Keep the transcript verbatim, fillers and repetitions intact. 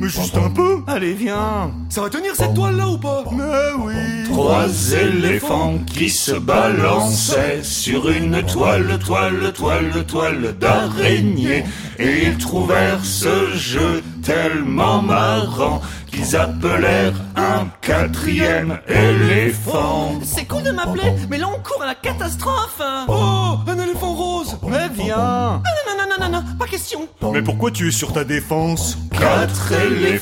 Mais juste un peu. Allez, viens. Ça va tenir cette toile-là ou pas? Mais oui. Trois éléphants qui se balançaient sur une toile, toile, toile, toile d'araignée. Et ils trouvèrent ce jeu tellement marrant qu'ils appelèrent un quatrième éléphant. C'est cool de m'appeler, mais là on court à la catastrophe. Oh, un éléphant rose. Mais viens. Ah non, non, non, non, non, non, pas question. Mais pourquoi tu es sur ta défense? Quatre éléphants